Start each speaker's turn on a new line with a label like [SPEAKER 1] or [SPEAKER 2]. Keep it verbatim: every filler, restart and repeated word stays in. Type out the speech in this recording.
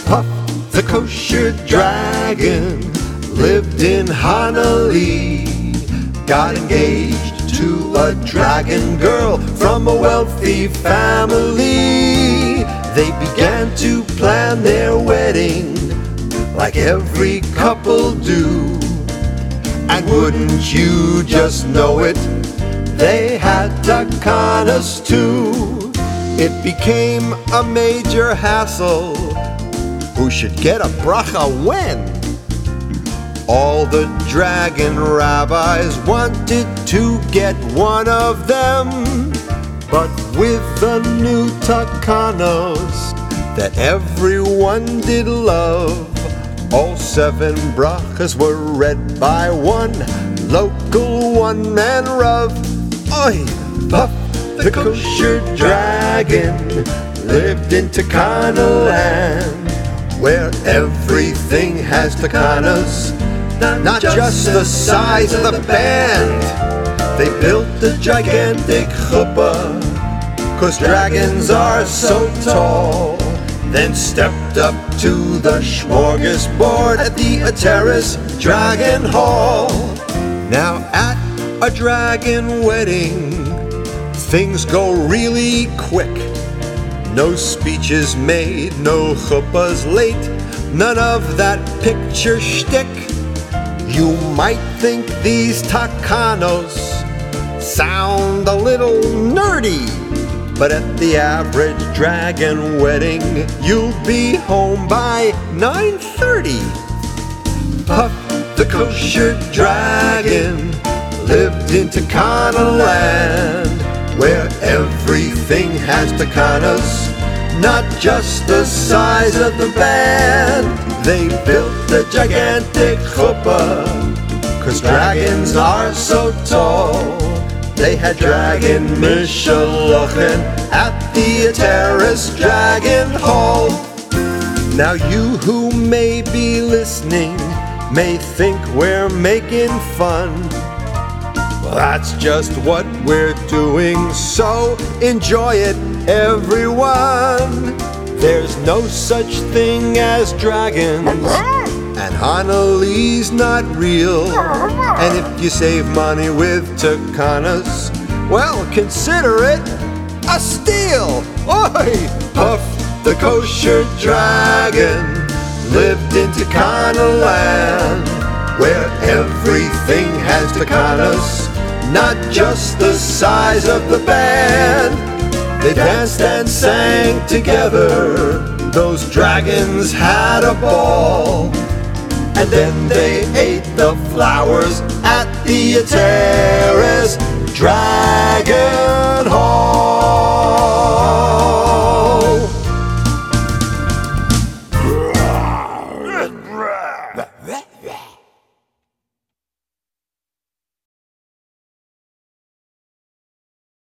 [SPEAKER 1] Puff the kosher dragon lived in Hanali, got engaged to a dragon girl from a wealthy family. They began to plan their wedding like every couple do. And wouldn't you just know it, they had takanas too. It became a major hassle. Who should get a bracha when? All the dragon rabbis wanted to get one of them. But with the new takanos that everyone did love, all seven brachas were read by one local one-man Rav. Oi! Puff the kosher dragon lived in Takana land, where everything has takanas, not just the size of the band. They built a gigantic chuppah, 'cause dragons are so tall, then stepped up to the smorgasbord at the Ateris Dragon Hall. Now at a dragon wedding, things go really quick. No speeches made, no chuppahs late, none of that picture shtick. You might think these takanos sound a little nerdy, but at the average dragon wedding, you'll be home by nine thirty. Puff the kosher dragon lived in Takana land, where everything has takanas, not just the size of the band. They built a gigantic chuppah, 'cause dragons are so tall. They had dragon mishalochen at the Ateris Dragon Hall. Now you who may be listening may think we're making fun. Well, that's just what we're doing, so enjoy it, everyone. There's no such thing as dragons, and Hanali's not real. And if you save money with takanas, well, consider it a steal. Oi! Puff the kosher dragon lived in Takana land, where everything has takanas, not just the size of the band. They danced and sang together, those dragons had a ball. And then they ate the flowers at the Ateris Dragon